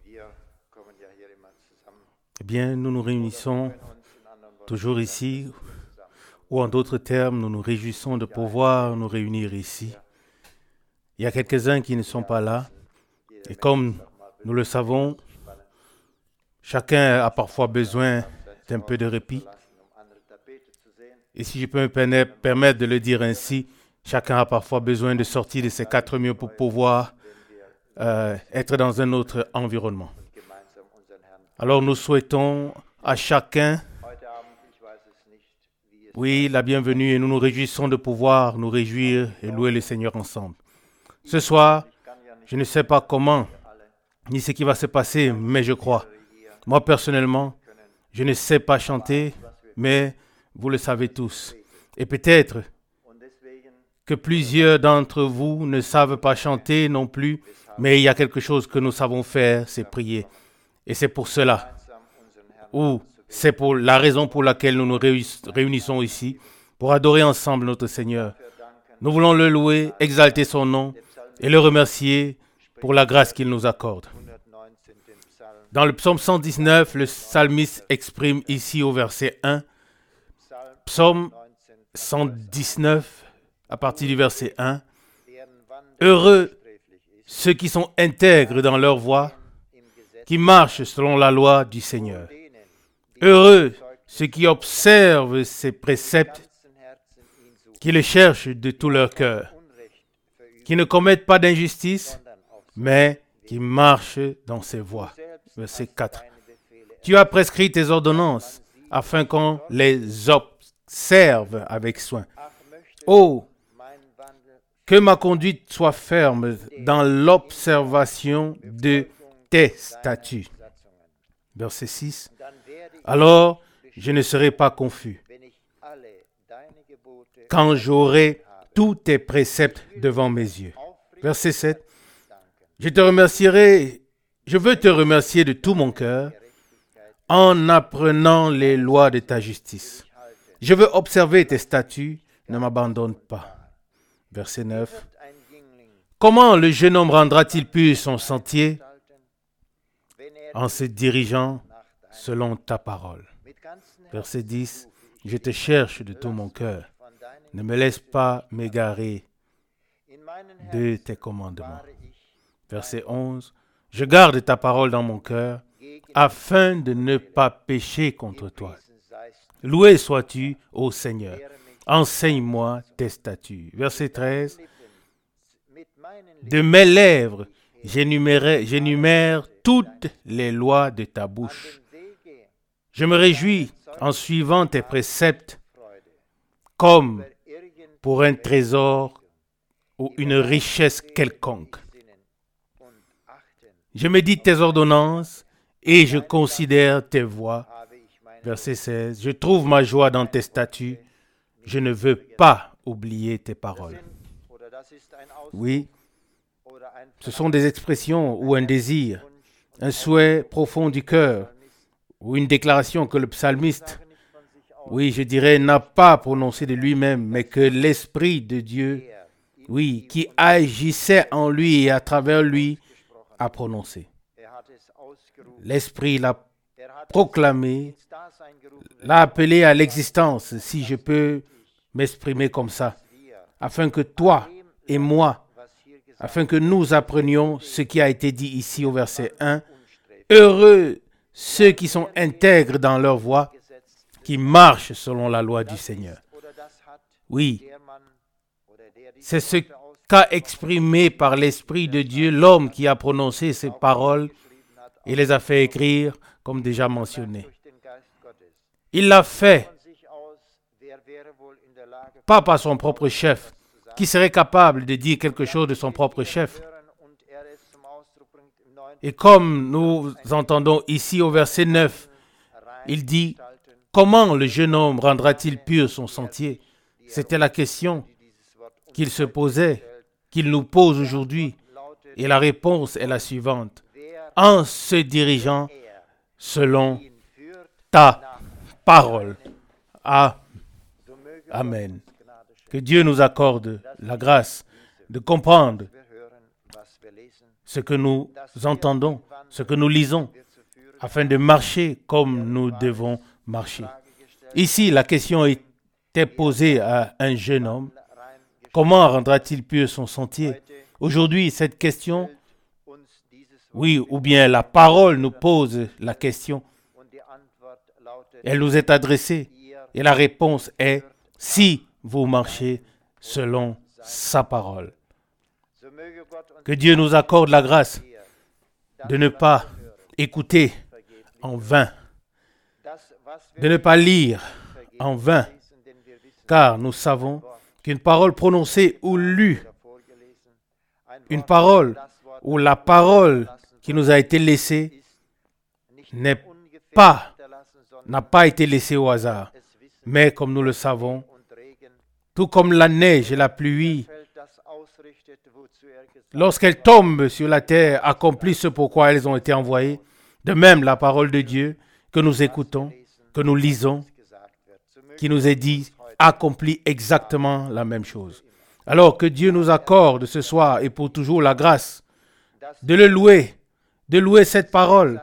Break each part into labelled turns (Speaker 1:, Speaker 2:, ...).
Speaker 1: Eh bien, nous nous réunissons toujours ici, ou en d'autres termes, nous nous réjouissons de pouvoir nous réunir ici. Il y a quelques-uns qui ne sont pas là, et comme nous le savons, chacun a parfois besoin d'un peu de répit. Et si je peux me permettre de le dire ainsi, chacun a parfois besoin de sortir de ses quatre murs pour pouvoir être dans un autre environnement. Alors nous souhaitons à chacun, oui, la bienvenue, et nous nous réjouissons de pouvoir nous réjouir et louer le Seigneur ensemble. Ce soir, je ne sais pas comment, ni ce qui va se passer, mais je crois. Moi, personnellement, je ne sais pas chanter, mais vous le savez tous. Et peut-être que plusieurs d'entre vous ne savent pas chanter non plus, mais il y a quelque chose que nous savons faire, c'est prier. Et c'est pour cela, ou c'est pour la raison pour laquelle nous nous réunissons ici, pour adorer ensemble notre Seigneur. Nous voulons le louer, exalter son nom et le remercier pour la grâce qu'il nous accorde. Dans le psaume 119, le psalmiste exprime ici au verset 1, psaume 119, à partir du verset 1, « Heureux ceux qui sont intègres dans leur voie, qui marchent selon la loi du Seigneur. Heureux ceux qui observent ses préceptes, qui le cherchent de tout leur cœur, qui ne commettent pas d'injustice, mais qui marchent dans ses voies. » Verset 4. Tu as prescrit tes ordonnances afin qu'on les observe avec soin. Oh, que ma conduite soit ferme dans l'observation de tes statuts. Verset 6. Alors, je ne serai pas confus quand j'aurai tous tes préceptes devant mes yeux. Verset 7. Je veux te remercier de tout mon cœur en apprenant les lois de ta justice. Je veux observer tes statuts, ne m'abandonne pas. Verset 9. Comment le jeune homme rendra-t-il pur son sentier? En se dirigeant selon ta parole. Verset 10. Je te cherche de tout mon cœur. Ne me laisse pas m'égarer de tes commandements. Verset 11. Je garde ta parole dans mon cœur afin de ne pas pécher contre toi. Loué sois-tu, ô Seigneur. Enseigne-moi tes statuts. Verset 13. De mes lèvres, j'énumère toutes les lois de ta bouche. Je me réjouis en suivant tes préceptes comme pour un trésor ou une richesse quelconque. Je médite tes ordonnances et je considère tes voies. Verset 16. Je trouve ma joie dans tes statuts. Je ne veux pas oublier tes paroles. Oui, ce sont des expressions ou un désir, un souhait profond du cœur ou une déclaration que le psalmiste, oui, je dirais, n'a pas prononcé de lui-même, mais que l'Esprit de Dieu, oui, qui agissait en lui et à travers lui, a prononcé. L'Esprit l'a proclamé, l'a appelé à l'existence, si je peux m'exprimer comme ça, afin que toi et moi, afin que nous apprenions ce qui a été dit ici au verset 1. Heureux ceux qui sont intègres dans leur voie, qui marchent selon la loi du Seigneur. Oui, c'est ce qu'a exprimé par l'Esprit de Dieu l'homme qui a prononcé ces paroles et les a fait écrire, comme déjà mentionné. Il l'a fait, pas par son propre chef, qui serait capable de dire quelque chose de son propre chef. Et comme nous entendons ici au verset 9, il dit, comment le jeune homme rendra-t-il pur son sentier? C'était la question qu'il se posait, qu'il nous pose aujourd'hui. Et la réponse est la suivante. En se dirigeant selon ta parole. Amen. Que Dieu nous accorde la grâce de comprendre ce que nous entendons, ce que nous lisons, afin de marcher comme nous devons marcher. Ici, la question était posée à un jeune homme. Comment rendra-t-il pur son sentier? Aujourd'hui, cette question, oui, ou bien la parole nous pose la question. Elle nous est adressée et la réponse est « si vous marchez selon sa parole ». Que Dieu nous accorde la grâce de ne pas écouter en vain, de ne pas lire en vain, car nous savons qu'une parole prononcée ou lue, une parole ou la parole qui nous a été laissée n'a pas été laissée au hasard. Mais comme nous le savons, tout comme la neige et la pluie, lorsqu'elles tombent sur la terre, accomplissent ce pourquoi elles ont été envoyées, de même la parole de Dieu que nous écoutons, que nous lisons, qui nous est dit, accomplit exactement la même chose. Alors que Dieu nous accorde ce soir et pour toujours la grâce de le louer, de louer cette parole,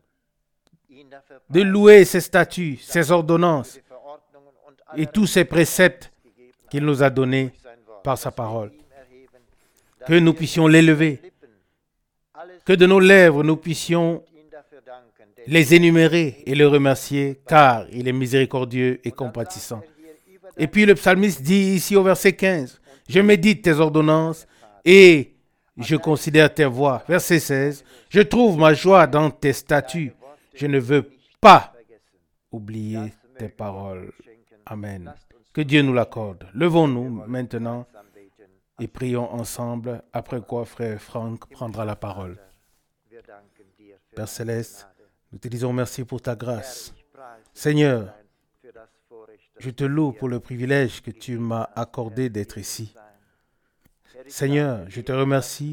Speaker 1: de louer ses statuts, ses ordonnances et tous ses préceptes qu'il nous a donnés par sa parole. Que nous puissions l'élever, que de nos lèvres nous puissions les énumérer et le remercier, car il est miséricordieux et compatissant. Et puis le psalmiste dit ici au verset 15, « Je médite tes ordonnances et je considère tes voies. » Verset 16, « Je trouve ma joie dans tes statuts. Je ne veux pas oublier tes paroles. » Amen. Que Dieu nous l'accorde. Levons-nous maintenant et prions ensemble, après quoi frère Franck prendra la parole. Père Céleste, nous te disons merci pour ta grâce. Seigneur, je te loue pour le privilège que tu m'as accordé d'être ici. Seigneur, je te remercie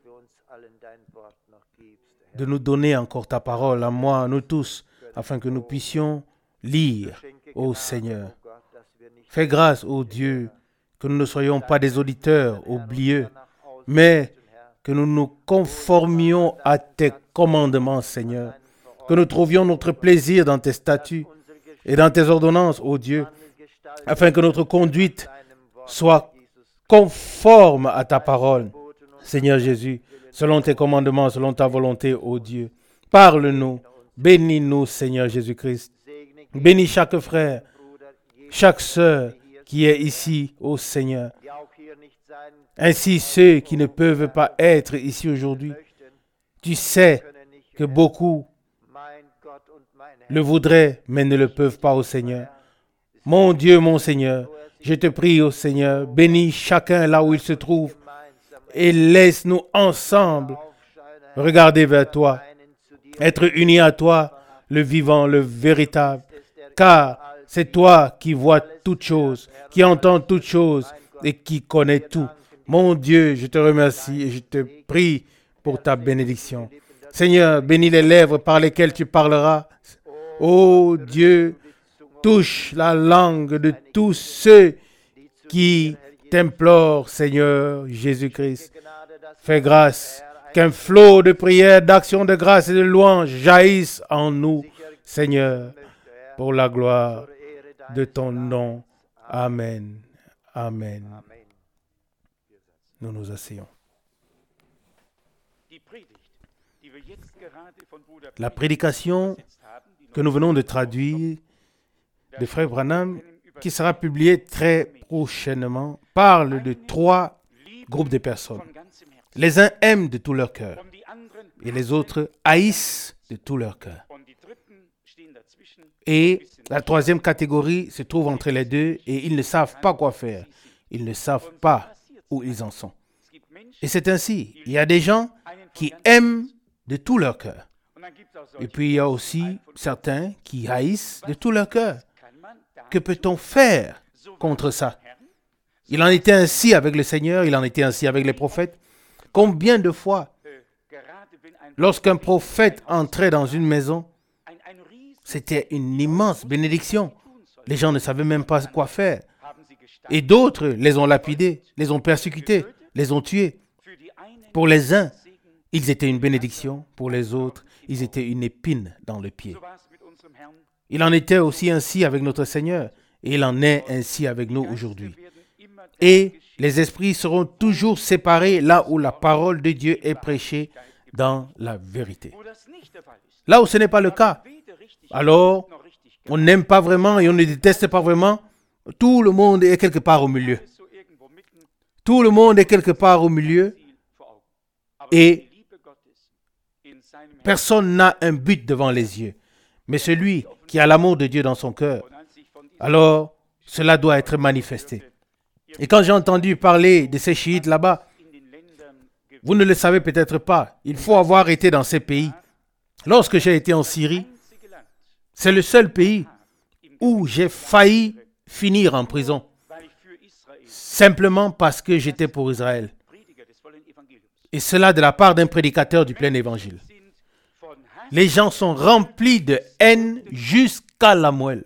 Speaker 1: de nous donner encore ta parole à moi, à nous tous, afin que nous puissions lire, ô Seigneur. Fais grâce, ô Dieu, que nous ne soyons pas des auditeurs oublieux, mais que nous nous conformions à tes commandements, Seigneur, que nous trouvions notre plaisir dans tes statuts et dans tes ordonnances, ô Dieu, afin que notre conduite soit conforme à ta parole, Seigneur Jésus, selon tes commandements, selon ta volonté, ô Dieu. Parle-nous, bénis-nous, Seigneur Jésus-Christ. Bénis chaque frère, chaque sœur qui est ici, ô Seigneur. Ainsi ceux qui ne peuvent pas être ici aujourd'hui. Tu sais que beaucoup le voudraient, mais ne le peuvent pas, ô Seigneur. Mon Dieu, mon Seigneur, je te prie, ô Seigneur, bénis chacun là où il se trouve et laisse-nous ensemble regarder vers toi, être unis à toi, le vivant, le véritable, car c'est toi qui vois toutes choses, qui entends toutes choses et qui connais tout. Mon Dieu, je te remercie et je te prie pour ta bénédiction. Seigneur, bénis les lèvres par lesquelles tu parleras. Ô Dieu, touche la langue de tous ceux qui t'implorent, Seigneur Jésus-Christ. Fais grâce, qu'un flot de prières, d'actions de grâce et de louanges jaillisse en nous, Seigneur, pour la gloire de ton nom. Amen. Amen. Nous nous asseyons. La prédication que nous venons de traduire de Frère Branham, qui sera publiée très prochainement, parle de 3 groupes de personnes. Les uns aiment de tout leur cœur et les autres haïssent de tout leur cœur. Et la 3e catégorie se trouve entre les deux et ils ne savent pas quoi faire. Ils ne savent pas où ils en sont. Et c'est ainsi. Il y a des gens qui aiment de tout leur cœur. Et puis il y a aussi certains qui haïssent de tout leur cœur. Que peut-on faire contre ça? Il en était ainsi avec le Seigneur, il en était ainsi avec les prophètes. Combien de fois, lorsqu'un prophète entrait dans une maison, c'était une immense bénédiction. Les gens ne savaient même pas quoi faire. Et d'autres les ont lapidés, les ont persécutés, les ont tués. Pour les uns, ils étaient une bénédiction. Pour les autres, ils étaient une épine dans le pied. Il en était aussi ainsi avec notre Seigneur. Et il en est ainsi avec nous aujourd'hui. Et les esprits seront toujours séparés là où la parole de Dieu est prêchée dans la vérité. Là où ce n'est pas le cas, alors on n'aime pas vraiment et on ne déteste pas vraiment. Tout le monde est quelque part au milieu. Tout le monde est quelque part au milieu et personne n'a un but devant les yeux. Mais celui qui a l'amour de Dieu dans son cœur, alors cela doit être manifesté. Et quand j'ai entendu parler de ces chiites là-bas, vous ne le savez peut-être pas, il faut avoir été dans ces pays. Lorsque j'ai été en Syrie, c'est le seul pays où j'ai failli finir en prison, simplement parce que j'étais pour Israël. Et cela de la part d'un prédicateur du plein évangile. Les gens sont remplis de haine jusqu'à la moelle.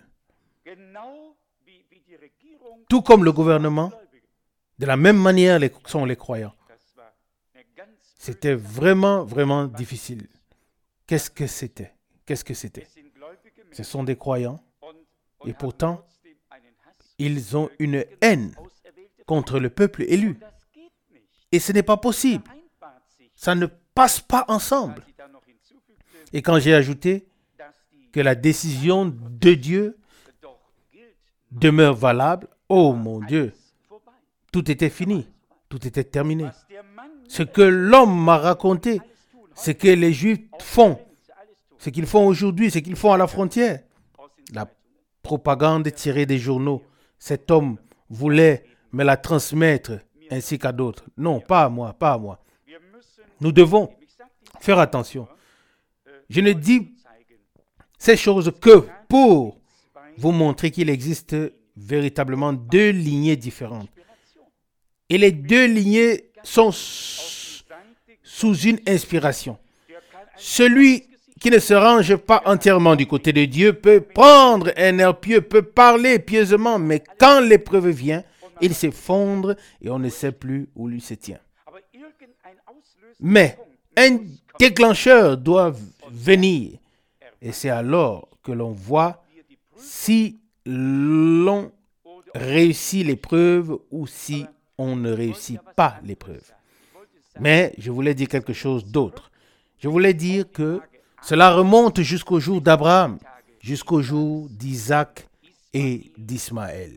Speaker 1: Tout comme le gouvernement, de la même manière sont les croyants. C'était vraiment, vraiment difficile. Qu'est-ce que c'était? Ce sont des croyants et pourtant, ils ont une haine contre le peuple élu. Et ce n'est pas possible. Ça ne passe pas ensemble. Et quand j'ai ajouté que la décision de Dieu demeure valable, oh mon Dieu, tout était fini, tout était terminé. Ce que l'homme m'a raconté, ce que les Juifs font, ce qu'ils font aujourd'hui, ce qu'ils font à la frontière, la propagande tirée des journaux, cet homme voulait me la transmettre ainsi qu'à d'autres. Non, pas à moi, pas à moi. Nous devons faire attention. Je ne dis ces choses que pour vous montrer qu'il existe véritablement deux lignées différentes. Et les deux lignées sont sous une inspiration. Celui qui ne se range pas entièrement du côté de Dieu peut prendre un air pieux, peut parler pieusement, mais quand l'épreuve vient, il s'effondre et on ne sait plus où lui se tient. Mais un déclencheur doit venir et c'est alors que l'on voit si l'on réussit l'épreuve ou si on ne réussit pas l'épreuve. Mais je voulais dire quelque chose d'autre. Je voulais dire que cela remonte jusqu'au jour d'Abraham, jusqu'au jour d'Isaac et d'Ismaël.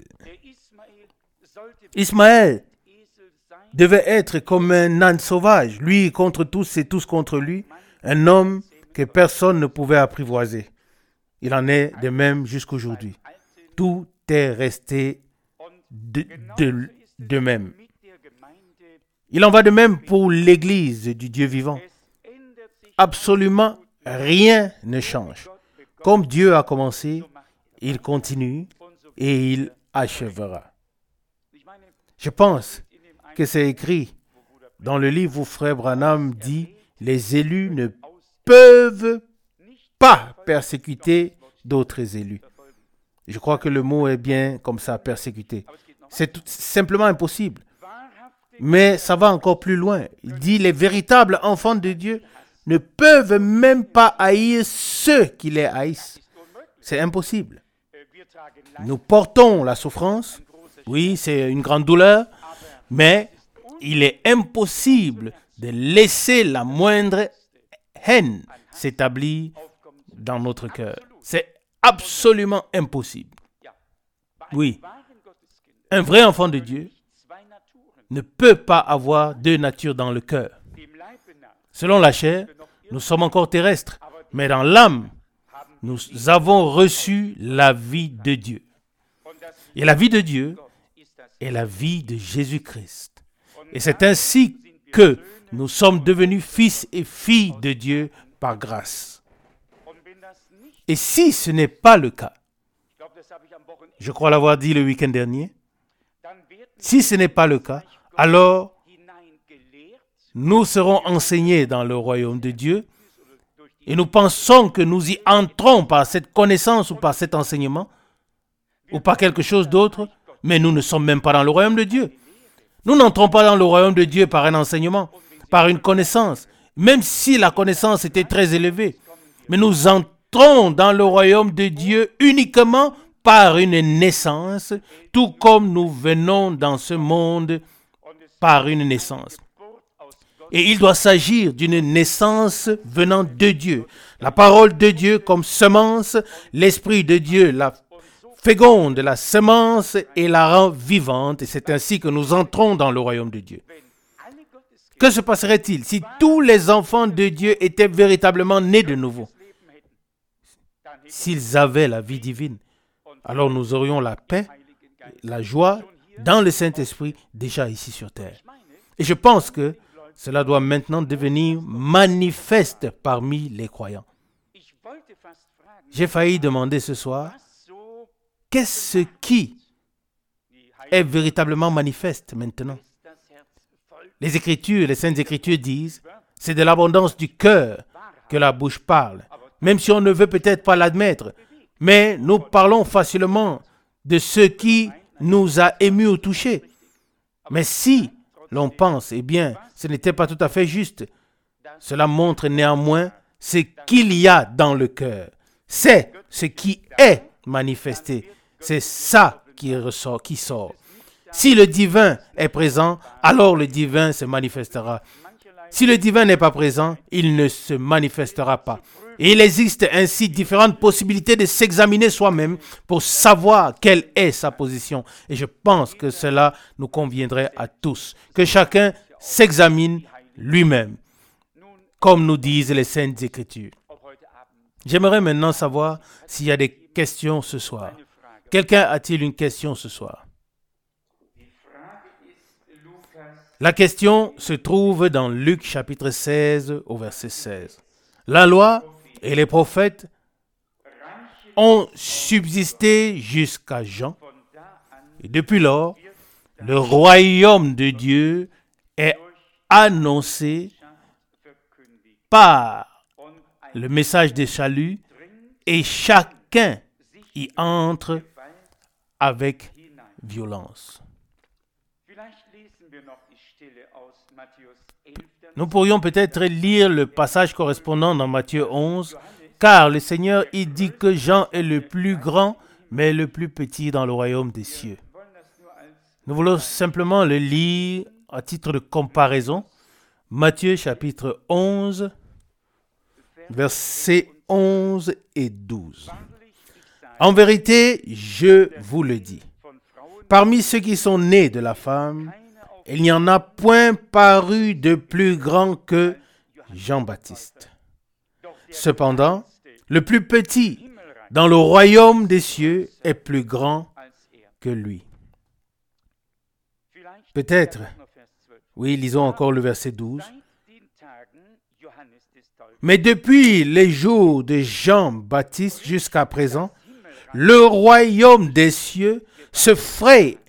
Speaker 1: Ismaël devait être comme un âne sauvage, lui contre tous et tous contre lui, un homme que personne ne pouvait apprivoiser. Il en est de même jusqu'aujourd'hui. Tout est resté de même. Il en va de même pour l'Église du Dieu vivant. Absolument rien ne change. Comme Dieu a commencé, il continue et il achèvera. Je pense que c'est écrit dans le livre où Frère Branham dit « Les élus ne peuvent pas persécuter d'autres élus ». Je crois que le mot est bien comme ça, persécuter. C'est simplement impossible. Mais ça va encore plus loin. Il dit « Les véritables enfants de Dieu ne peuvent même pas haïr ceux qui les haïssent. » C'est impossible. Nous portons la souffrance. Oui, c'est une grande douleur. Mais il est impossible de laisser la moindre haine s'établir dans notre cœur. C'est absolument impossible. Oui, un vrai enfant de Dieu ne peut pas avoir deux natures dans le cœur. Selon la chair, nous sommes encore terrestres, mais dans l'âme, nous avons reçu la vie de Dieu. Et la vie de Dieu est la vie de Jésus-Christ. Et c'est ainsi que nous sommes devenus fils et filles de Dieu par grâce. Et si ce n'est pas le cas, je crois l'avoir dit le week-end dernier, si ce n'est pas le cas, alors nous serons enseignés dans le royaume de Dieu et nous pensons que nous y entrons par cette connaissance ou par cet enseignement ou par quelque chose d'autre, mais nous ne sommes même pas dans le royaume de Dieu. Nous n'entrons pas dans le royaume de Dieu par un enseignement, par une connaissance, même si la connaissance était très élevée. Mais nous entrons dans le royaume de Dieu uniquement par une naissance, tout comme nous venons dans ce monde par une naissance. Et il doit s'agir d'une naissance venant de Dieu. La parole de Dieu comme semence, l'Esprit de Dieu la féconde la semence et la rend vivante. Et c'est ainsi que nous entrons dans le royaume de Dieu. Que se passerait-il si tous les enfants de Dieu étaient véritablement nés de nouveau? S'ils avaient la vie divine, alors nous aurions la paix, la joie dans le Saint-Esprit déjà ici sur terre. Et je pense que cela doit maintenant devenir manifeste parmi les croyants. J'ai failli demander ce soir, qu'est-ce qui est véritablement manifeste maintenant? Les Écritures, les Saintes Écritures disent, c'est de l'abondance du cœur que la bouche parle, même si on ne veut peut-être pas l'admettre. Mais nous parlons facilement de ce qui nous a émus ou touchés. Mais si l'on pense, eh bien, ce n'était pas tout à fait juste. Cela montre néanmoins ce qu'il y a dans le cœur. C'est ce qui est manifesté. C'est ça qui ressort, qui sort. Si le divin est présent, alors le divin se manifestera. Si le divin n'est pas présent, il ne se manifestera pas. Et il existe ainsi différentes possibilités de s'examiner soi-même pour savoir quelle est sa position. Et je pense que cela nous conviendrait à tous. Que chacun s'examine lui-même, comme nous disent les Saintes Écritures. J'aimerais maintenant savoir s'il y a des questions ce soir. Quelqu'un a-t-il une question ce soir? La question se trouve dans Luc chapitre 16 au verset 16. La loi et les prophètes ont subsisté jusqu'à Jean. Et depuis lors, le royaume de Dieu est annoncé par le message de salut et chacun y entre avec violence. Nous pourrions peut-être lire le passage correspondant dans Matthieu 11, car le Seigneur y dit que Jean est le plus grand, mais le plus petit dans le royaume des cieux. Nous voulons simplement le lire à titre de comparaison. Matthieu chapitre 11, versets 11 et 12. En vérité, je vous le dis, parmi ceux qui sont nés de la femme, il n'y en a point paru de plus grand que Jean-Baptiste. Cependant, le plus petit dans le royaume des cieux est plus grand que lui. Peut-être, oui, lisons encore le verset 12. Mais depuis les jours de Jean-Baptiste jusqu'à présent, le royaume des cieux se fraye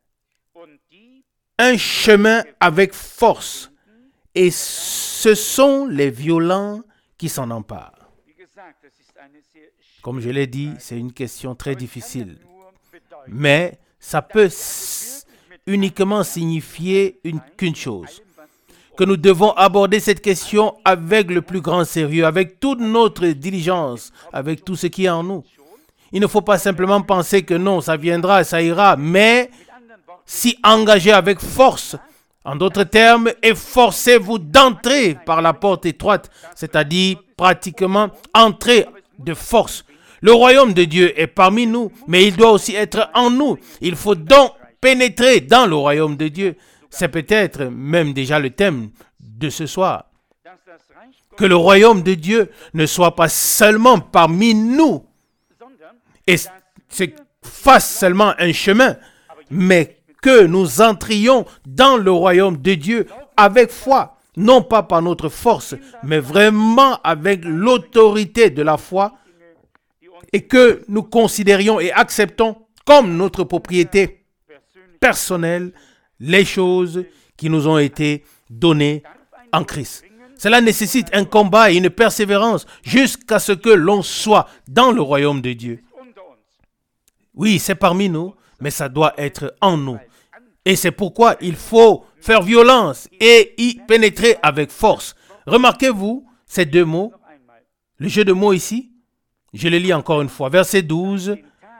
Speaker 1: un chemin avec force, et ce sont les violents qui s'en emparent. Comme je l'ai dit, c'est une question très difficile, mais ça peut uniquement signifier qu'une chose, que nous devons aborder cette question avec le plus grand sérieux, avec toute notre diligence, avec tout ce qui est en nous. Il ne faut pas simplement penser que non, ça viendra, ça ira, mais s'y engager avec force. En d'autres termes, efforcez-vous d'entrer par la porte étroite, c'est-à-dire pratiquement entrer de force. Le royaume de Dieu est parmi nous, mais il doit aussi être en nous. Il faut donc pénétrer dans le royaume de Dieu. C'est peut-être même déjà le thème de ce soir. Que le royaume de Dieu ne soit pas seulement parmi nous et se fasse seulement un chemin, mais que nous entrions dans le royaume de Dieu avec foi, non pas par notre force, mais vraiment avec l'autorité de la foi, et que nous considérions et acceptons comme notre propriété personnelle les choses qui nous ont été données en Christ. Cela nécessite un combat et une persévérance jusqu'à ce que l'on soit dans le royaume de Dieu. Oui, c'est parmi nous, mais ça doit être en nous. Et c'est pourquoi il faut faire violence et y pénétrer avec force. Remarquez-vous ces deux mots, le jeu de mots ici. Je le lis encore une fois, verset 12.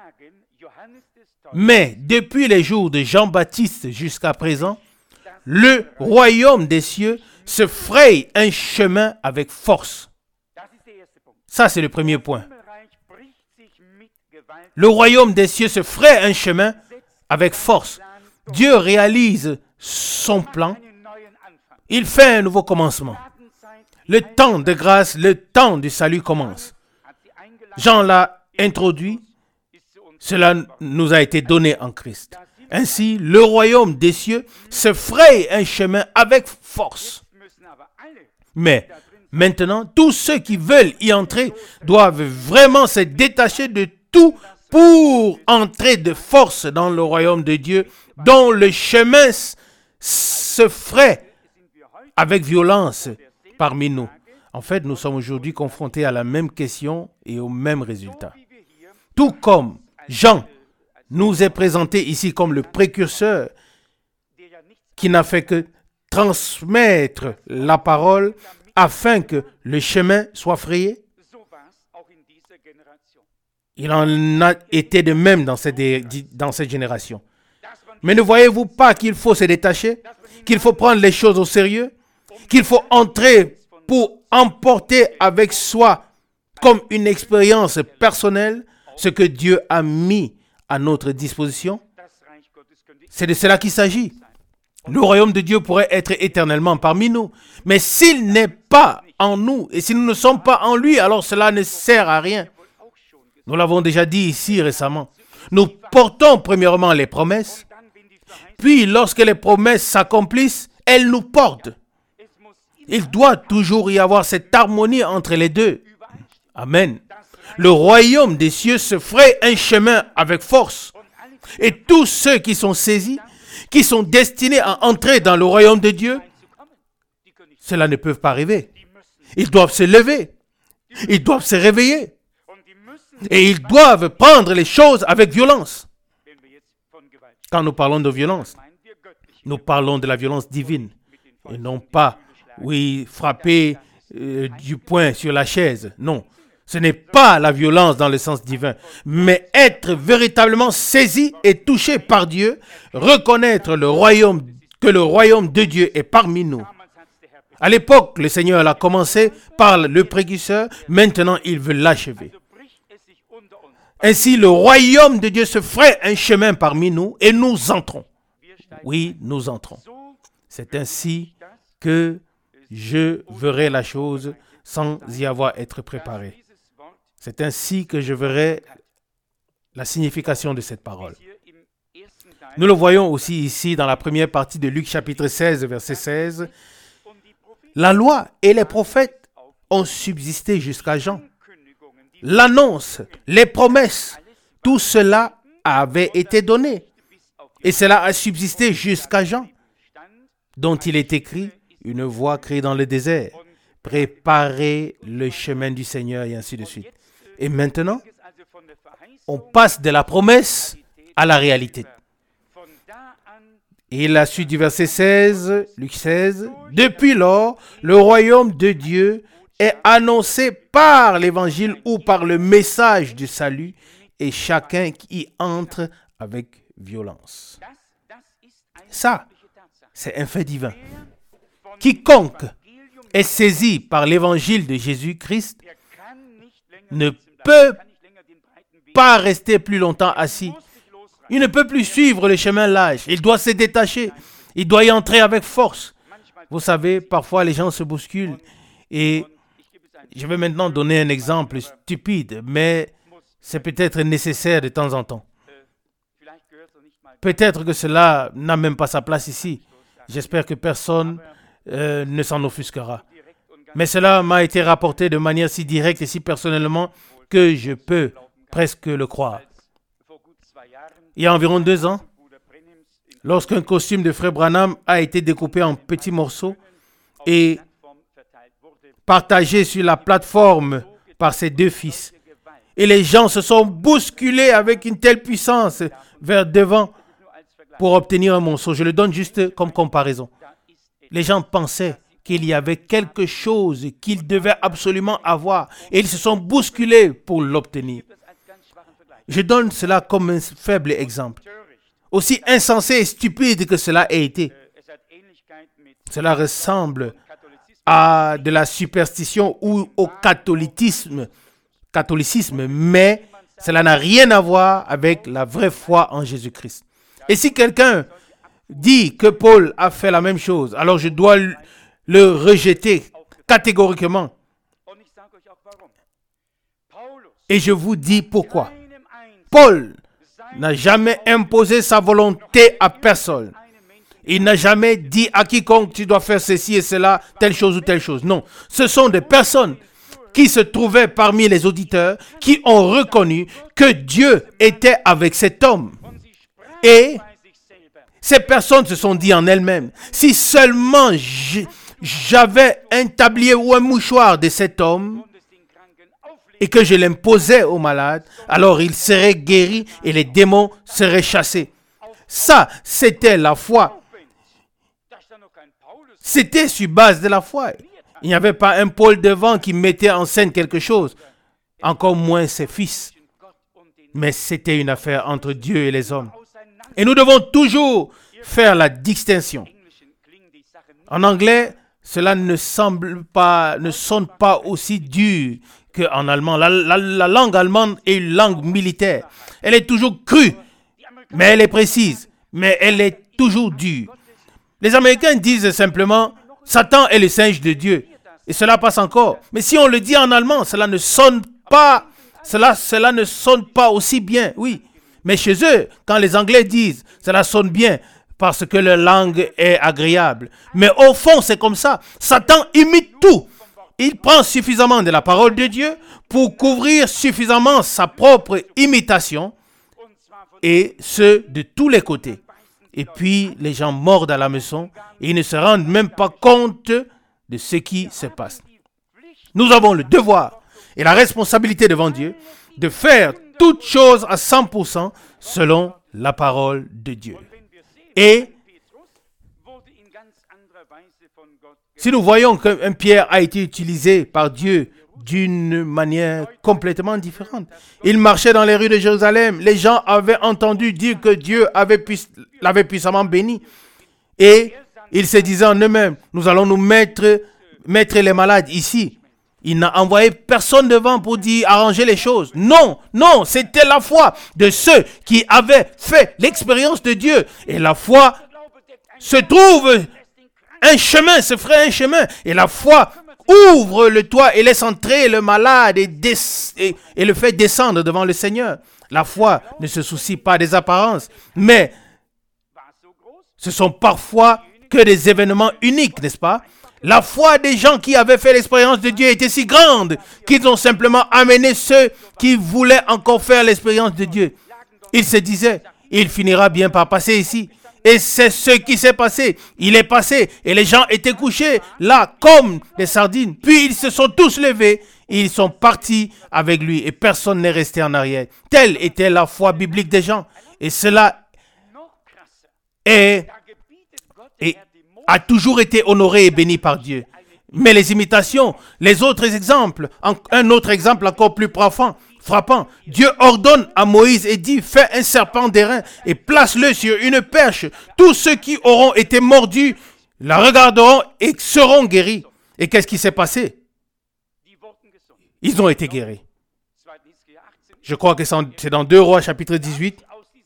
Speaker 1: Mais depuis les jours de Jean-Baptiste jusqu'à présent, le royaume des cieux se fraye un chemin avec force. Ça, c'est le premier point. Le royaume des cieux se fraye un chemin avec force. Dieu réalise son plan. Il fait un nouveau commencement. Le temps de grâce, le temps du salut commence. Jean l'a introduit. Cela nous a été donné en Christ. Ainsi, le royaume des cieux se fraye un chemin avec force. Mais maintenant, tous ceux qui veulent y entrer doivent vraiment se détacher de tout pour entrer de force dans le royaume de Dieu, dont le chemin se fraye avec violence parmi nous. En fait, nous sommes aujourd'hui confrontés à la même question et au même résultat. Tout comme Jean nous est présenté ici comme le précurseur qui n'a fait que transmettre la parole afin que le chemin soit frayé. Il en a été de même dans cette génération. Mais ne voyez-vous pas qu'il faut se détacher, qu'il faut prendre les choses au sérieux, qu'il faut entrer pour emporter avec soi comme une expérience personnelle ce que Dieu a mis à notre disposition? C'est de cela qu'il s'agit. Le royaume de Dieu pourrait être éternellement parmi nous. Mais s'il n'est pas en nous et si nous ne sommes pas en lui, alors cela ne sert à rien. Nous l'avons déjà dit ici récemment. Nous portons premièrement les promesses. Puis lorsque les promesses s'accomplissent, elles nous portent. Il doit toujours y avoir cette harmonie entre les deux. Amen. Le royaume des cieux se fraye un chemin avec force. Et tous ceux qui sont saisis, qui sont destinés à entrer dans le royaume de Dieu, cela ne peut pas arriver. Ils doivent se lever. Ils doivent se réveiller. Et ils doivent prendre les choses avec violence. Quand nous parlons de violence, nous parlons de la violence divine. Et non pas, frapper du poing sur la chaise. Non. Ce n'est pas la violence dans le sens divin, mais être véritablement saisi et touché par Dieu, reconnaître que le royaume de Dieu est parmi nous. À l'époque, le Seigneur l'a commencé par le précurseur, maintenant il veut l'achever. Ainsi, le royaume de Dieu se fraye un chemin parmi nous et nous entrons. Oui, nous entrons. C'est ainsi que je verrai la chose sans y avoir été préparé. C'est ainsi que je verrai la signification de cette parole. Nous le voyons aussi ici dans la première partie de Luc chapitre 16, verset 16. La loi et les prophètes ont subsisté jusqu'à Jean. L'annonce, les promesses, tout cela avait été donné. Et cela a subsisté jusqu'à Jean, dont il est écrit, une voix crie dans le désert, préparez le chemin du Seigneur et ainsi de suite. Et maintenant, on passe de la promesse à la réalité. Et la suite du verset 16, Luc 16, depuis lors, le royaume de Dieu est annoncé par l'évangile ou par le message du salut et chacun qui y entre avec violence. Ça, c'est un fait divin. Quiconque est saisi par l'évangile de Jésus-Christ ne peut pas rester plus longtemps assis. Il ne peut plus suivre le chemin large. Il doit se détacher. Il doit y entrer avec force. Vous savez, parfois les gens se bousculent. Et je vais maintenant donner un exemple stupide, mais c'est peut-être nécessaire de temps en temps. Peut-être que cela n'a même pas sa place ici. J'espère que personne ne s'en offusquera. Mais cela m'a été rapporté de manière si directe et si personnellement que je peux presque le croire. Il y a environ 2 ans, lorsqu'un costume de Frère Branham a été découpé en petits morceaux et partagé sur la plateforme par ses 2 fils. Et les gens se sont bousculés avec une telle puissance vers devant. pour obtenir un morceau. Je le donne juste comme comparaison. Les gens pensaient qu'il y avait quelque chose qu'ils devaient absolument avoir et ils se sont bousculés pour l'obtenir. Je donne cela comme un faible exemple. Aussi insensé et stupide que cela ait été, cela ressemble à de la superstition ou au catholicisme, mais cela n'a rien à voir avec la vraie foi en Jésus-Christ. Et si quelqu'un dit que Paul a fait la même chose, alors je dois le rejeter catégoriquement. Et je vous dis pourquoi. Paul n'a jamais imposé sa volonté à personne. Il n'a jamais dit à quiconque tu dois faire ceci et cela, telle chose ou telle chose. Non, ce sont des personnes qui se trouvaient parmi les auditeurs qui ont reconnu que Dieu était avec cet homme. Et ces personnes se sont dit en elles-mêmes, si seulement j'avais un tablier ou un mouchoir de cet homme et que je l'imposais aux malades, alors il serait guéri et les démons seraient chassés. Ça, c'était la foi. C'était sur base de la foi. Il n'y avait pas un Paul devant qui mettait en scène quelque chose, encore moins ses fils. Mais c'était une affaire entre Dieu et les hommes. Et nous devons toujours faire la distinction. En anglais, cela ne sonne pas aussi dur qu'en allemand. La langue allemande est une langue militaire. Elle est toujours crue, mais elle est précise, mais elle est toujours dure. Les Américains disent simplement « Satan est le singe de Dieu ». Et cela passe encore. Mais si on le dit en allemand, cela ne sonne pas aussi bien, oui. Mais chez eux, quand les Anglais disent, cela sonne bien parce que leur langue est agréable. Mais au fond, c'est comme ça. Satan imite tout. Il prend suffisamment de la parole de Dieu pour couvrir suffisamment sa propre imitation, et ce, de tous les côtés. Et puis, les gens mordent à la maison et ils ne se rendent même pas compte de ce qui se passe. Nous avons le devoir et la responsabilité devant Dieu de faire toutes choses à 100% selon la parole de Dieu. Et si nous voyons qu'un Pierre a été utilisé par Dieu d'une manière complètement différente. Il marchait dans les rues de Jérusalem. Les gens avaient entendu dire que Dieu l'avait puissamment béni. Et ils se disaient en eux-mêmes, nous allons nous mettre les malades ici. Il n'a envoyé personne devant pour dire arranger les choses. Non, c'était la foi de ceux qui avaient fait l'expérience de Dieu. Et la foi se trouve un chemin, se ferait un chemin. Et la foi ouvre le toit et laisse entrer le malade et le fait descendre devant le Seigneur. La foi ne se soucie pas des apparences, mais ce sont parfois que des événements uniques, n'est-ce pas? La foi des gens qui avaient fait l'expérience de Dieu était si grande qu'ils ont simplement amené ceux qui voulaient encore faire l'expérience de Dieu. Ils se disaient, il finira bien par passer ici. Et c'est ce qui s'est passé. Il est passé et les gens étaient couchés là comme des sardines. Puis ils se sont tous levés et ils sont partis avec lui et personne n'est resté en arrière. Telle était la foi biblique des gens. Et cela a toujours été honoré et béni par Dieu. Mais les imitations, les autres exemples, un autre exemple encore plus frappant. Dieu ordonne à Moïse et dit, fais un serpent d'airain et place-le sur une perche. Tous ceux qui auront été mordus la regarderont et seront guéris. Et qu'est-ce qui s'est passé? Ils ont été guéris. Je crois que c'est dans 2 Rois chapitre 18,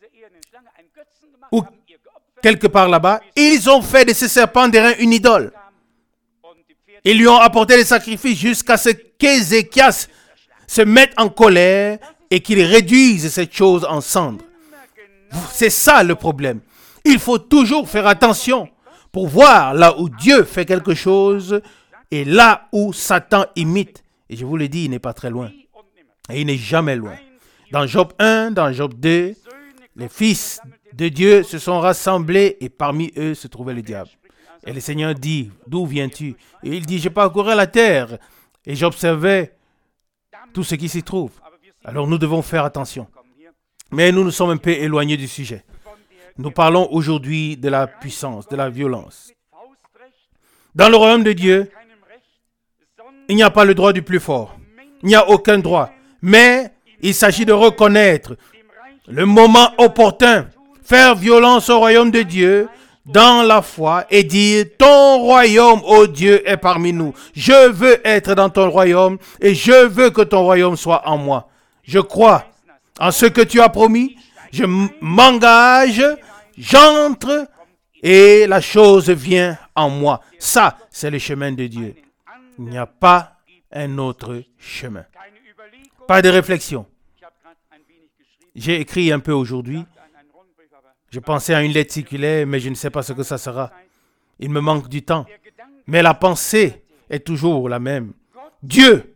Speaker 1: ou quelque part là-bas, ils ont fait de ce serpent d'airain une idole. Ils lui ont apporté des sacrifices jusqu'à ce qu'Ézéchias se mette en colère et qu'il réduise cette chose en cendres. C'est ça le problème. Il faut toujours faire attention pour voir là où Dieu fait quelque chose et là où Satan imite. Et je vous le dis, il n'est pas très loin. Et il n'est jamais loin. Dans Job 1, dans Job 2, les fils de Dieu se sont rassemblés et parmi eux se trouvait le diable. Et le Seigneur dit, d'où viens-tu? Et il dit, je parcourais la terre et j'observais tout ce qui s'y trouve. Alors nous devons faire attention. Mais nous sommes un peu éloignés du sujet. Nous parlons aujourd'hui de la puissance, de la violence. Dans le royaume de Dieu, il n'y a pas le droit du plus fort. Il n'y a aucun droit. Mais il s'agit de reconnaître le moment opportun, faire violence au royaume de Dieu dans la foi et dire: ton royaume, ô Dieu, est parmi nous. Je veux être dans ton royaume et je veux que ton royaume soit en moi. Je crois en ce que tu as promis. Je m'engage, j'entre et la chose vient en moi. Ça, c'est le chemin de Dieu. Il n'y a pas un autre chemin. Pas de réflexion. J'ai écrit un peu aujourd'hui. Je pensais à une lettre circulaire, mais je ne sais pas ce que ça sera. Il me manque du temps. Mais la pensée est toujours la même. Dieu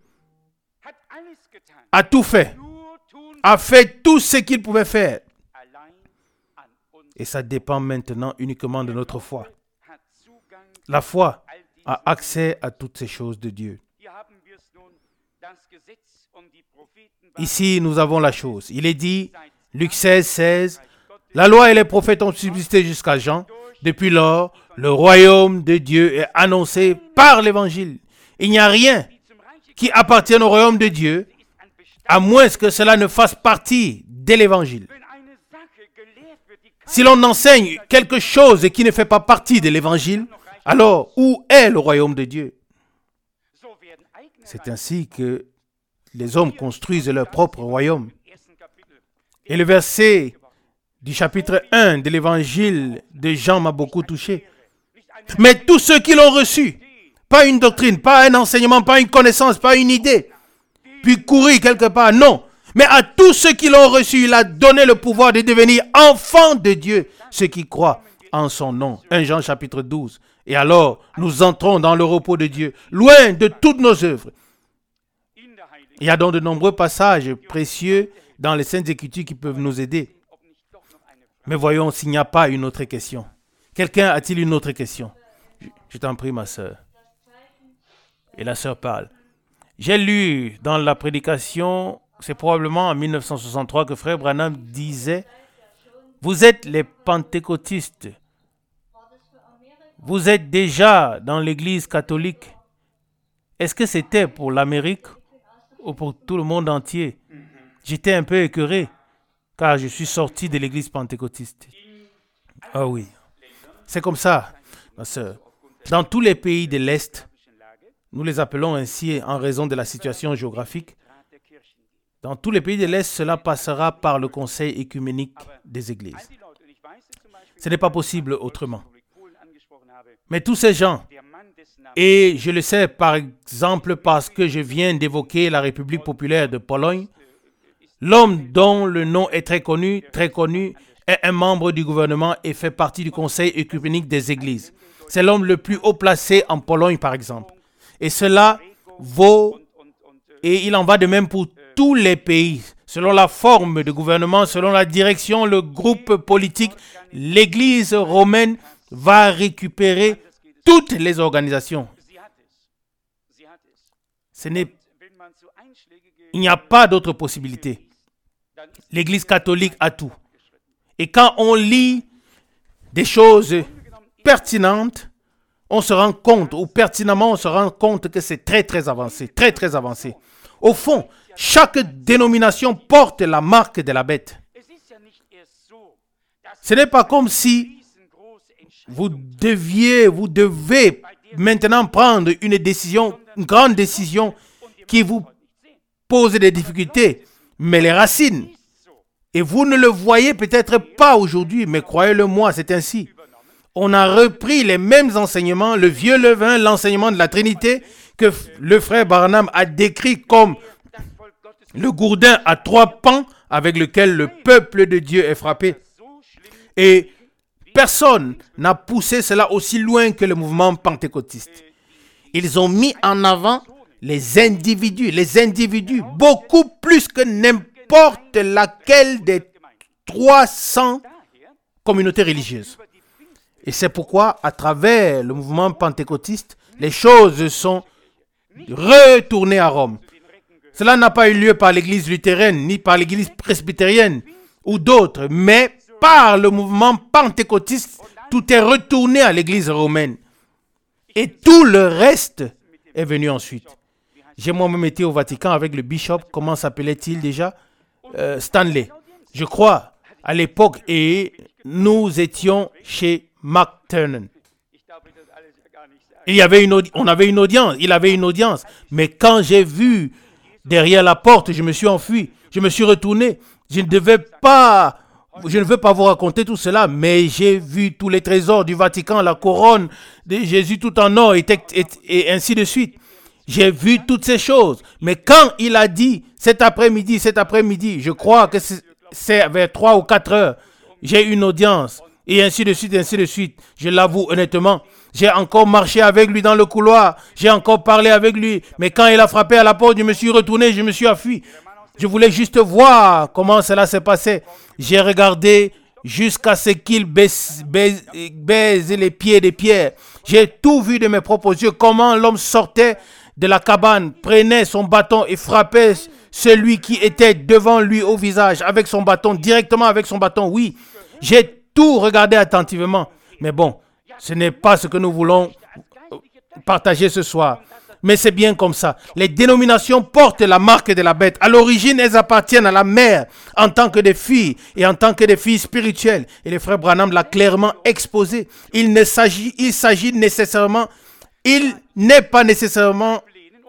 Speaker 1: a tout fait. A fait tout ce qu'il pouvait faire. Et ça dépend maintenant uniquement de notre foi. La foi a accès à toutes ces choses de Dieu. Ici, nous avons la chose. Il est dit, Luc 16, 16, la loi et les prophètes ont subsisté jusqu'à Jean. Depuis lors, le royaume de Dieu est annoncé par l'évangile. Il n'y a rien qui appartienne au royaume de Dieu, à moins que cela ne fasse partie de l'évangile. Si l'on enseigne quelque chose qui ne fait pas partie de l'évangile, alors où est le royaume de Dieu? C'est ainsi que les hommes construisent leur propre royaume. Et le verset du chapitre 1 de l'évangile de Jean m'a beaucoup touché. Mais tous ceux qui l'ont reçu, pas une doctrine, pas un enseignement, pas une connaissance, pas une idée, puis courir quelque part, non. Mais à tous ceux qui l'ont reçu, il a donné le pouvoir de devenir enfants de Dieu, ceux qui croient en son nom. 1 Jean chapitre 12. Et alors, nous entrons dans le repos de Dieu, loin de toutes nos œuvres. Il y a donc de nombreux passages précieux dans les Saintes Écritures qui peuvent nous aider. Mais voyons s'il n'y a pas une autre question. Quelqu'un a-t-il une autre question? Je t'en prie, ma sœur. Et la sœur parle. J'ai lu dans la prédication, c'est probablement en 1963 que frère Branham disait: vous êtes les pentecôtistes. Vous êtes déjà dans l'église catholique. Est-ce que c'était pour l'Amérique ou pour tout le monde entier? J'étais un peu écœuré, car je suis sorti de l'église pentecôtiste. Ah oui, c'est comme ça, ma sœur. Dans tous les pays de l'Est, nous les appelons ainsi en raison de la situation géographique. Dans tous les pays de l'Est, cela passera par le conseil écuménique des églises. Ce n'est pas possible autrement. Mais tous ces gens, et je le sais par exemple parce que je viens d'évoquer la République populaire de Pologne, l'homme dont le nom est très connu, est un membre du gouvernement et fait partie du conseil écuménique des églises. C'est l'homme le plus haut placé en Pologne, par exemple. Et cela vaut, et il en va de même pour tous les pays. Selon la forme de gouvernement, selon la direction, le groupe politique, l'Église romaine va récupérer toutes les organisations. Il n'y a pas d'autre possibilité. L'Église catholique a tout. Et quand on lit des choses pertinentes, on se rend compte, ou pertinemment, on se rend compte que c'est très avancé, très avancé. Au fond, chaque dénomination porte la marque de la bête. Ce n'est pas comme si vous devez maintenant prendre une décision, une grande décision qui vous pose des difficultés, mais les racines. Et vous ne le voyez peut-être pas aujourd'hui, mais croyez-le-moi, c'est ainsi. On a repris les mêmes enseignements, le vieux levain, l'enseignement de la Trinité, que le frère Branham a décrit comme le gourdin à 3 pans avec lequel le peuple de Dieu est frappé. Et personne n'a poussé cela aussi loin que le mouvement pentecôtiste. Ils ont mis en avant les individus, beaucoup plus que n'importe laquelle des 300 communautés religieuses. Et c'est pourquoi, à travers le mouvement pentecôtiste, les choses sont retournées à Rome. Cela n'a pas eu lieu par l'église luthérienne, ni par l'église presbytérienne, ou d'autres, mais par le mouvement pentecôtiste, tout est retourné à l'église romaine. Et tout le reste est venu ensuite. J'ai moi-même été au Vatican avec le bishop, comment s'appelait-il déjà? Stanley. Je crois, à l'époque, et nous étions chez Mark Turner. On avait une audience, il avait une audience. Mais quand j'ai vu derrière la porte, je me suis enfui, je me suis retourné. Je ne veux pas vous raconter tout cela, mais j'ai vu tous les trésors du Vatican, la couronne de Jésus tout en or, et ainsi de suite. J'ai vu toutes ces choses. Mais quand il a dit, cet après-midi, je crois que c'est vers 3 ou 4 heures, j'ai une audience, et ainsi de suite, ainsi de suite. Je l'avoue honnêtement. J'ai encore marché avec lui dans le couloir. J'ai encore parlé avec lui. Mais quand il a frappé à la porte, je me suis retourné, je me suis enfui. Je voulais juste voir comment cela s'est passé. J'ai regardé jusqu'à ce qu'il baise les pieds des pierres. J'ai tout vu de mes propres yeux, comment l'homme sortait de la cabane, prenait son bâton et frappait celui qui était devant lui au visage avec son bâton, directement avec son bâton. Oui, j'ai tout regardé attentivement. Mais bon, ce n'est pas ce que nous voulons partager ce soir. Mais c'est bien comme ça. Les dénominations portent la marque de la bête. À l'origine, elles appartiennent à la mère en tant que des filles et en tant que des filles spirituelles. Et le frère Branham l'a clairement exposé. Il n'est pas nécessairement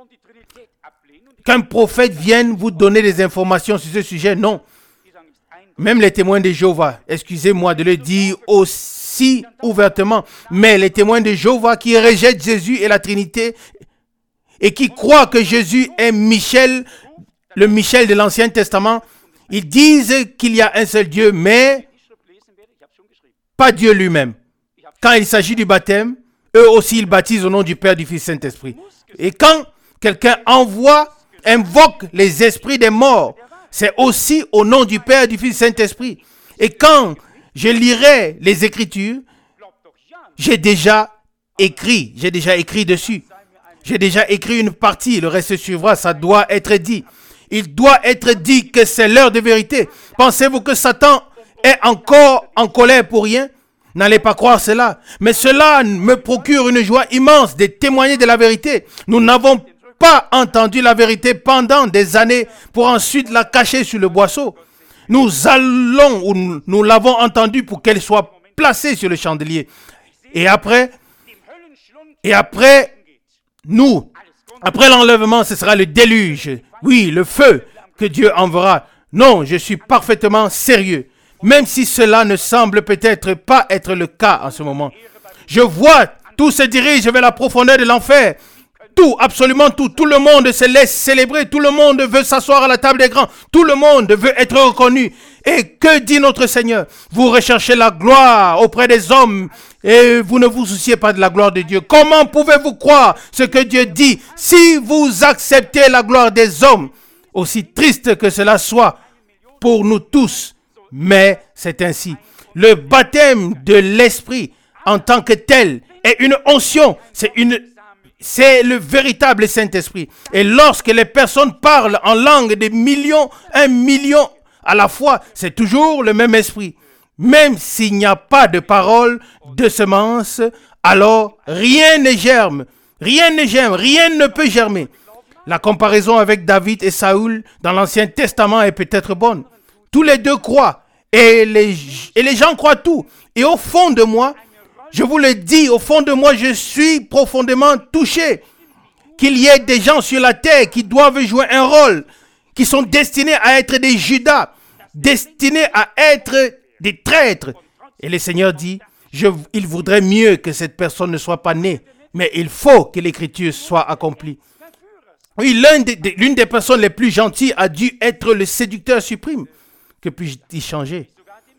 Speaker 1: qu'un prophète vienne vous donner des informations sur ce sujet. Non. Même les témoins de Jéhovah, excusez-moi de le dire aussi ouvertement, mais les témoins de Jéhovah qui rejettent Jésus et la Trinité et qui croient que Jésus est Michel, le Michel de l'Ancien Testament, ils disent qu'il y a un seul Dieu, mais pas Dieu lui-même. Quand il s'agit du baptême, eux aussi ils baptisent au nom du Père, du Fils, Saint-Esprit. Et quand quelqu'un invoque les esprits des morts, c'est aussi au nom du Père, du Fils, Saint-Esprit. Et quand je lirai les Écritures, j'ai déjà écrit dessus. J'ai déjà écrit une partie, le reste suivra, ça doit être dit. Il doit être dit que c'est l'heure de vérité. Pensez-vous que Satan est encore en colère pour rien? N'allez pas croire cela. Mais cela me procure une joie immense de témoigner de la vérité. Nous n'avons pas entendu la vérité pendant des années pour ensuite la cacher sur le boisseau. Nous l'avons entendue pour qu'elle soit placée sur le chandelier. Et après l'enlèvement, ce sera le déluge. Oui, le feu que Dieu enverra. Non, je suis parfaitement sérieux. Même si cela ne semble peut-être pas être le cas en ce moment. Je vois, tout se dirige vers la profondeur de l'enfer. Tout, absolument tout. Tout le monde se laisse célébrer. Tout le monde veut s'asseoir à la table des grands. Tout le monde veut être reconnu. Et que dit notre Seigneur? Vous recherchez la gloire auprès des hommes et vous ne vous souciez pas de la gloire de Dieu. Comment pouvez-vous croire ce que Dieu dit si vous acceptez la gloire des hommes, aussi triste que cela soit pour nous tous? Mais c'est ainsi. Le baptême de l'Esprit en tant que tel est une onction. C'est le véritable Saint-Esprit. Et lorsque les personnes parlent en langue de millions, 1 million à la fois, c'est toujours le même esprit. Même s'il n'y a pas de parole de semence, alors rien ne germe. Rien ne peut germer. La comparaison avec David et Saül dans l'Ancien Testament est peut-être bonne. Tous les deux croient. Et les gens croient tout. Et au fond de moi, je vous le dis, au fond de moi, je suis profondément touché qu'il y ait des gens sur la terre qui doivent jouer un rôle, qui sont destinés à être des Judas, destinés à être des traîtres. Et le Seigneur dit, il voudrait mieux que cette personne ne soit pas née, mais il faut que l'Écriture soit accomplie. Oui, l'une des personnes les plus gentilles a dû être le séducteur suprême. Que puis-je y changer?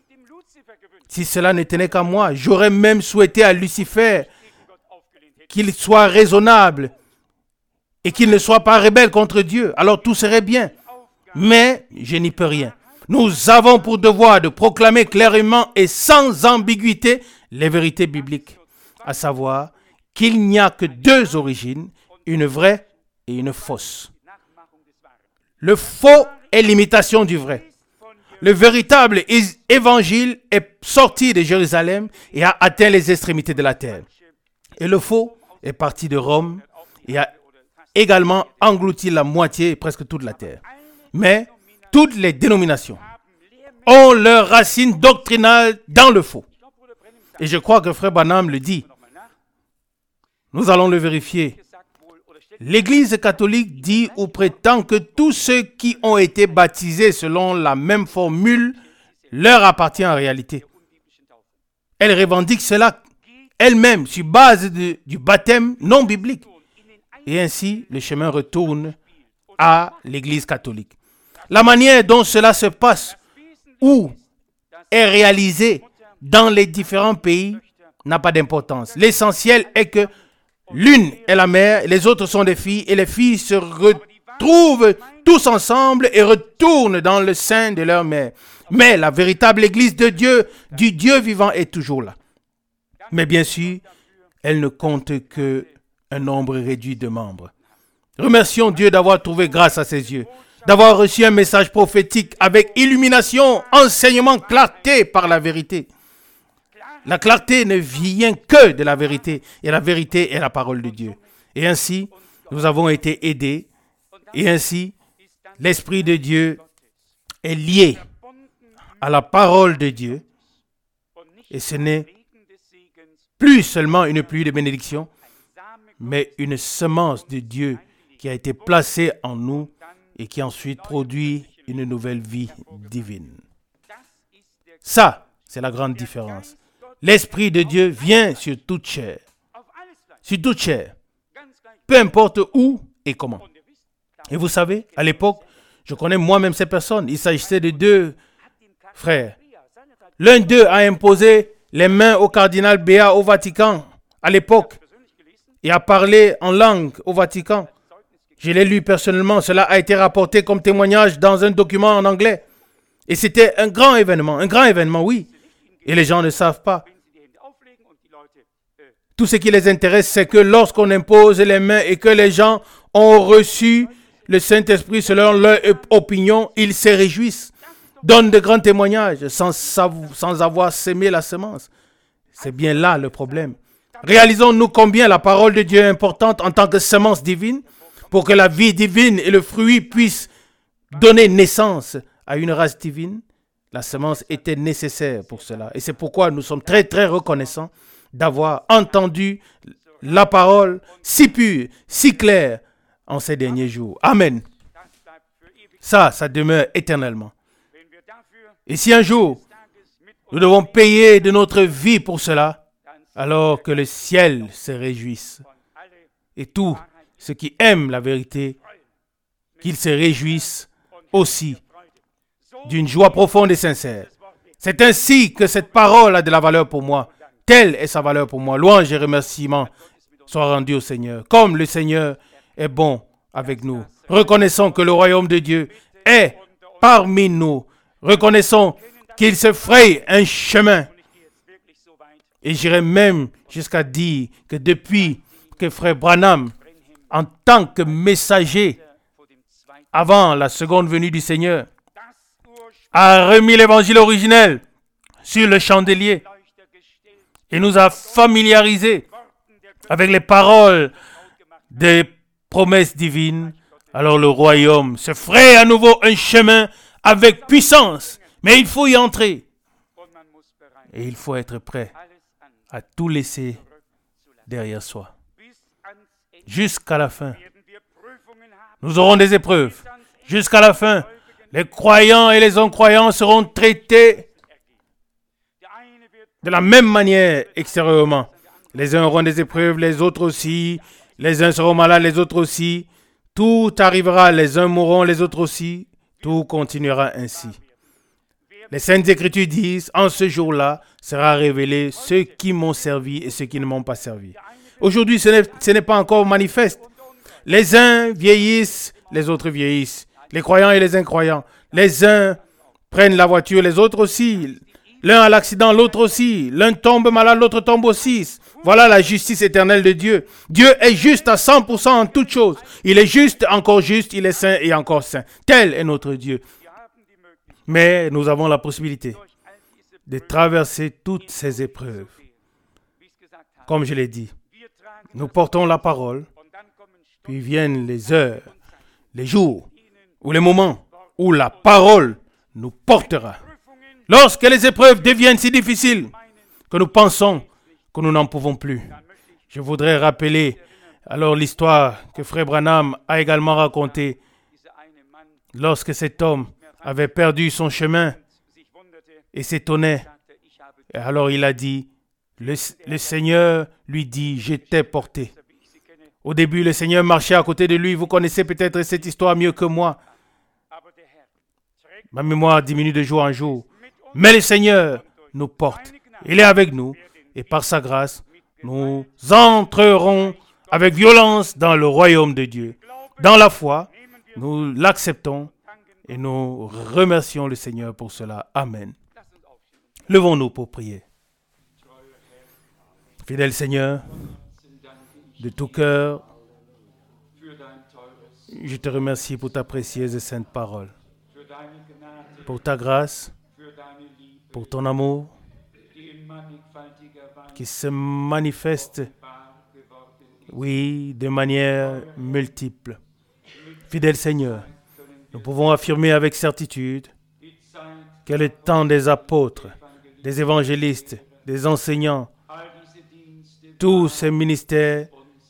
Speaker 1: Si cela ne tenait qu'à moi, j'aurais même souhaité à Lucifer qu'il soit raisonnable et qu'il ne soit pas rebelle contre Dieu. Alors tout serait bien. Mais je n'y peux rien. Nous avons pour devoir de proclamer clairement et sans ambiguïté les vérités bibliques, à savoir qu'il n'y a que deux origines, une vraie et une fausse. Le faux est l'imitation du vrai. le véritable évangile est sorti de Jérusalem et a atteint les extrémités de la terre. Et le faux est parti de Rome et a également englouti la moitié et presque toute la terre. Mais toutes les dénominations ont leurs racines doctrinales dans le faux. Et je crois que Frère Branham le dit. Nous allons le vérifier. L'Église catholique dit ou prétend que tous ceux qui ont été baptisés selon la même formule leur appartient en réalité. Elle revendique cela elle-même sur base du baptême non biblique. Et ainsi, le chemin retourne à l'Église catholique. La manière dont cela se passe ou est réalisé dans les différents pays n'a pas d'importance. L'essentiel est que l'une est la mère, les autres sont des filles, et les filles se retrouvent tous ensemble et retournent dans le sein de leur mère. Mais la véritable Église de Dieu, du Dieu vivant, est toujours là. Mais bien sûr, elle ne compte qu'un nombre réduit de membres. Remercions Dieu d'avoir trouvé grâce à ses yeux, d'avoir reçu un message prophétique avec illumination, enseignement, clarté par la vérité. La clarté ne vient que de la vérité, et la vérité est la parole de Dieu. Et ainsi, nous avons été aidés, et ainsi, l'Esprit de Dieu est lié à la parole de Dieu, et ce n'est plus seulement une pluie de bénédiction, mais une semence de Dieu qui a été placée en nous et qui ensuite produit une nouvelle vie divine. Ça, c'est la grande différence. L'Esprit de Dieu vient sur toute chair. Sur toute chair. Peu importe où et comment. Et vous savez, à l'époque, je connais moi-même ces personnes. Il s'agissait de deux frères. L'un d'eux a imposé les mains au cardinal Béat au Vatican à l'époque et a parlé en langue au Vatican. Je l'ai lu personnellement. Cela a été rapporté comme témoignage dans un document en anglais. Et c'était un grand événement, oui. Et les gens ne savent pas. Tout ce qui les intéresse, c'est que lorsqu'on impose les mains et que les gens ont reçu le Saint-Esprit selon leur opinion, ils se réjouissent, donnent de grands témoignages sans avoir sémé la semence. C'est bien là le problème. Réalisons-nous combien la parole de Dieu est importante en tant que semence divine pour que la vie divine et le fruit puissent donner naissance à une race divine. La semence était nécessaire pour cela. Et c'est pourquoi nous sommes très, très reconnaissants d'avoir entendu la parole si pure, si claire en ces derniers jours. Amen. Ça demeure éternellement. Et si un jour, nous devons payer de notre vie pour cela, alors que le ciel se réjouisse. Et tous ceux qui aiment la vérité, qu'ils se réjouissent aussi d'une joie profonde et sincère. C'est ainsi que cette parole a de la valeur pour moi. Telle est sa valeur pour moi. Louange et remerciements soient rendus au Seigneur. Comme le Seigneur est bon avec nous. Reconnaissons que le royaume de Dieu est parmi nous. Reconnaissons qu'il se fraye un chemin. Et j'irai même jusqu'à dire que depuis que Frère Branham, en tant que messager, avant la seconde venue du Seigneur, a remis l'évangile originel sur le chandelier et nous a familiarisés avec les paroles des promesses divines, alors le royaume se fraye à nouveau un chemin avec puissance. Mais il faut y entrer. Et il faut être prêt à tout laisser derrière soi. Jusqu'à la fin. Nous aurons des épreuves. Jusqu'à la fin. Les croyants et les incroyants seront traités de la même manière extérieurement. Les uns auront des épreuves, les autres aussi. Les uns seront malades, les autres aussi. Tout arrivera, les uns mourront, les autres aussi. Tout continuera ainsi. Les Saintes Écritures disent, en ce jour-là, sera révélé ceux qui m'ont servi et ceux qui ne m'ont pas servi. Aujourd'hui, ce n'est pas encore manifeste. Les uns vieillissent, les autres vieillissent. Les croyants et les incroyants. Les uns prennent la voiture, les autres aussi. L'un a l'accident, l'autre aussi. L'un tombe malade, l'autre tombe aussi. Voilà la justice éternelle de Dieu. Dieu est juste à 100% en toutes choses. Il est juste, il est saint et encore saint. Tel est notre Dieu. Mais nous avons la possibilité de traverser toutes ces épreuves. Comme je l'ai dit, nous portons la parole, puis viennent les heures, les jours ou les moments où la parole nous portera. Lorsque les épreuves deviennent si difficiles que nous pensons que nous n'en pouvons plus. Je voudrais rappeler alors l'histoire que Frère Branham a également racontée lorsque cet homme avait perdu son chemin et s'étonnait. Et alors il a dit, le Seigneur lui dit, je t'ai porté. Au début, le Seigneur marchait à côté de lui. Vous connaissez peut-être cette histoire mieux que moi. Ma mémoire diminue de jour en jour. Mais le Seigneur nous porte. Il est avec nous. Et par sa grâce, nous entrerons avec violence dans le royaume de Dieu. Dans la foi, nous l'acceptons et nous remercions le Seigneur pour cela. Amen. Levons-nous pour prier. Fidèle Seigneur, de tout cœur, je te remercie pour ta précieuse et sainte parole, pour ta grâce, pour ton amour qui se manifeste, oui, de manière multiple. Fidèle Seigneur, nous pouvons affirmer avec certitude que le temps des apôtres, des évangélistes, des enseignants, tous ces ministères,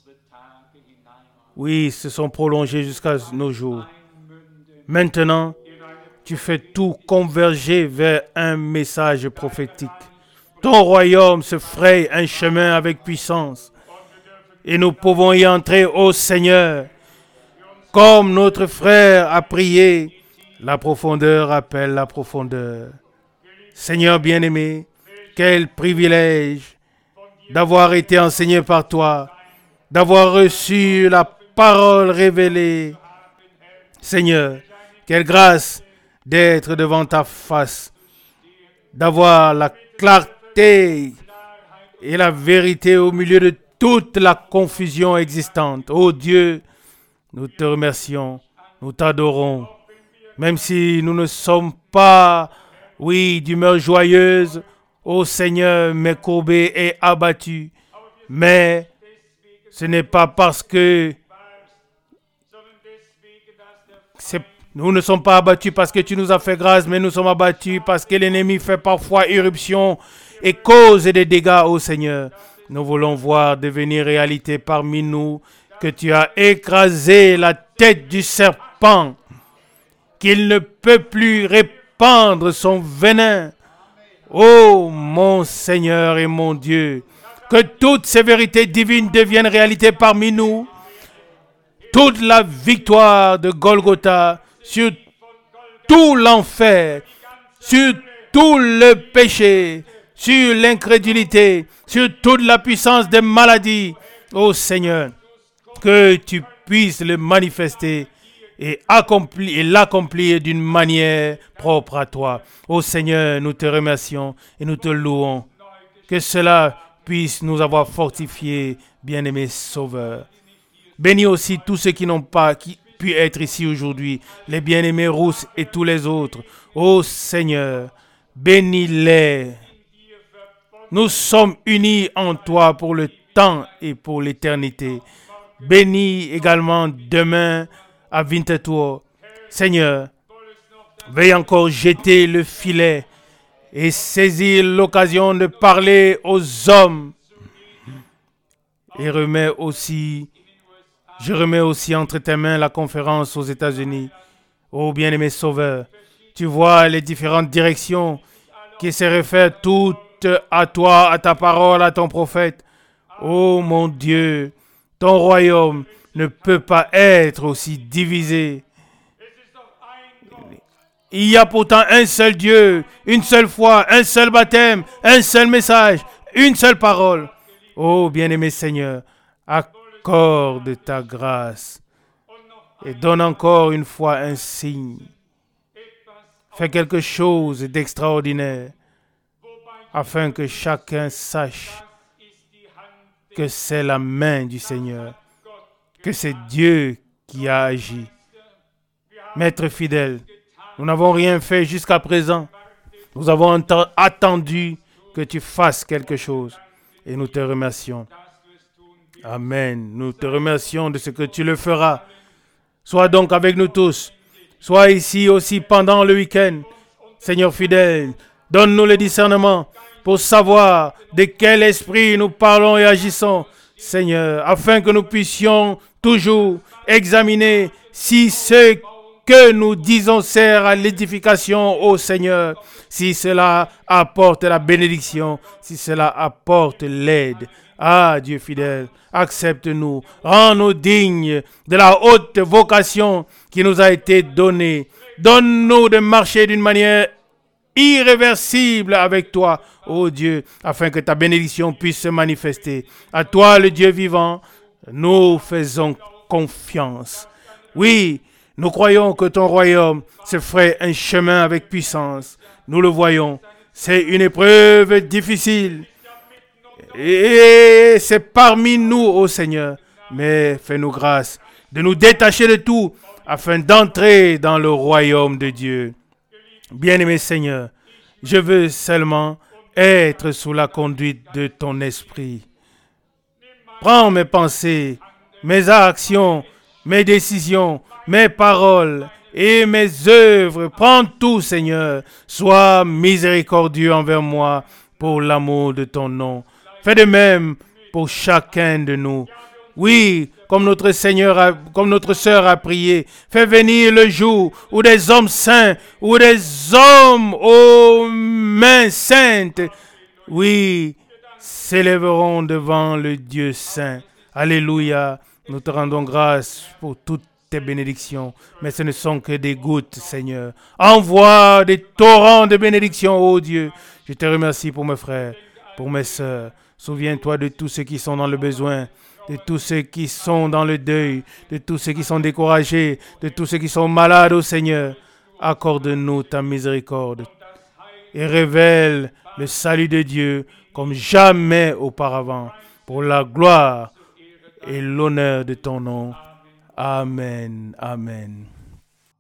Speaker 1: oui, se sont prolongés jusqu'à nos jours. Maintenant, tu fais tout converger vers un message prophétique. Ton royaume se fraye un chemin avec puissance. Et nous pouvons y entrer, ô Seigneur. Comme notre frère a prié, la profondeur appelle la profondeur. Seigneur bien-aimé, quel privilège d'avoir été enseigné par toi, d'avoir reçu la parole révélée. Seigneur, quelle grâce d'être devant ta face, d'avoir la clarté et la vérité au milieu de toute la confusion existante. Ô Dieu, nous te remercions, nous t'adorons, même si nous ne sommes pas, oui, d'humeur joyeuse, ô Seigneur, mais courbés et abattus. Mais ce n'est pas parce que nous ne sommes pas abattus parce que tu nous as fait grâce, mais nous sommes abattus parce que l'ennemi fait parfois irruption et cause des dégâts, ô Seigneur. Nous voulons voir devenir réalité parmi nous que tu as écrasé la tête du serpent, qu'il ne peut plus répandre son venin. Ô mon Seigneur et mon Dieu, que toutes ces vérités divines deviennent réalité parmi nous. Toute la victoire de Golgotha sur tout l'enfer, sur tout le péché, sur l'incrédulité, sur toute la puissance des maladies. Ô Seigneur, que tu puisses le manifester et l'accomplir d'une manière propre à toi. Ô Seigneur, nous te remercions et nous te louons. Que cela puisse nous avoir fortifiés, bien-aimés Sauveur. Bénis aussi tous ceux qui n'ont pas pu être ici aujourd'hui, les bien-aimés Rousses et tous les autres. Ô Seigneur, bénis-les. Nous sommes unis en toi pour le temps et pour l'éternité. Bénis également demain à Winterthur. Seigneur, veuille encore jeter le filet et saisir l'occasion de parler aux hommes. Et je remets aussi entre tes mains la conférence aux États-Unis. Ô bien-aimé Sauveur, tu vois les différentes directions qui se réfèrent toutes à toi, à ta parole, à ton prophète. Ô mon Dieu, ton royaume ne peut pas être aussi divisé. Il y a pourtant un seul Dieu, une seule foi, un seul baptême, un seul message, une seule parole. Ô bien-aimé Seigneur, accorde ta grâce et donne encore une fois un signe. Fais quelque chose d'extraordinaire afin que chacun sache que c'est la main du Seigneur, que c'est Dieu qui a agi. Maître fidèle, Nous n'avons rien fait jusqu'à présent. Nous avons attendu que tu fasses quelque chose. Et nous te remercions. Amen. Nous te remercions de ce que tu le feras. Sois donc avec nous tous. Sois ici aussi pendant le week-end. Seigneur fidèle, donne-nous le discernement pour savoir de quel esprit nous parlons et agissons, Seigneur, afin que nous puissions toujours examiner si ce que nous disons sert à l'édification, ô Seigneur, si cela apporte la bénédiction, si cela apporte l'aide. Ah, Dieu fidèle, accepte-nous, rends-nous dignes de la haute vocation qui nous a été donnée. Donne-nous de marcher d'une manière irréversible avec toi, ô Dieu, afin que ta bénédiction puisse se manifester. À toi, le Dieu vivant, nous faisons confiance. Oui, nous croyons que ton royaume se ferait un chemin avec puissance. Nous le voyons. C'est une épreuve difficile. Et c'est parmi nous, ô Seigneur. Mais fais-nous grâce de nous détacher de tout afin d'entrer dans le royaume de Dieu. Bien-aimé Seigneur, je veux seulement être sous la conduite de ton esprit. Prends mes pensées, mes actions, mes décisions, mes paroles et mes œuvres. Prends tout, Seigneur. Sois miséricordieux envers moi pour l'amour de ton nom. Fais de même pour chacun de nous. Oui, comme notre sœur a prié, fais venir le jour où des hommes saints, où des hommes aux mains saintes, oui, s'élèveront devant le Dieu saint. Alléluia. Nous te rendons grâce pour toutes tes bénédictions, mais ce ne sont que des gouttes, Seigneur. Envoie des torrents de bénédictions, ô Dieu. Je te remercie pour mes frères, pour mes sœurs. Souviens-toi de tous ceux qui sont dans le besoin, de tous ceux qui sont dans le deuil, de tous ceux qui sont découragés, de tous ceux qui sont malades, ô Seigneur. Accorde-nous ta miséricorde et révèle le salut de Dieu comme jamais auparavant, pour la gloire et l'honneur de ton nom. Amen. Amen.